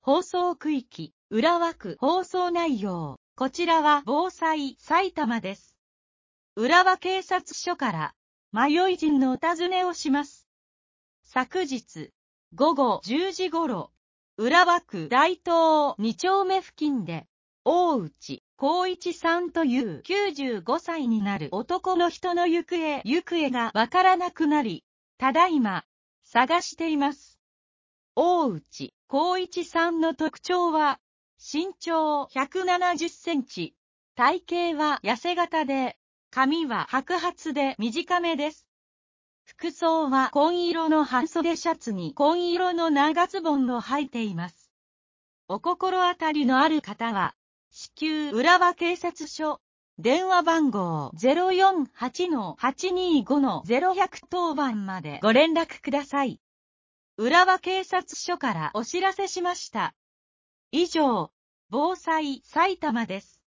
放送区域、浦和区放送内容。こちらは防災埼玉です。浦和警察署から迷い人のお尋ねをします。昨日、午後10時頃、浦和区大東2丁目付近で、大内光一さんという95歳になる男の人の行方がわからなくなり、ただいま、探しています。大内光一さんの特徴は、身長170センチ、体型は痩せ型で、髪は白髪で短めです。服装は紺色の半袖シャツに紺色の長ズボンを履いています。お心当たりのある方は、至急浦和警察署、電話番号 048-825-0100 当番までご連絡ください。浦和警察署からお知らせしました。以上、防災埼玉です。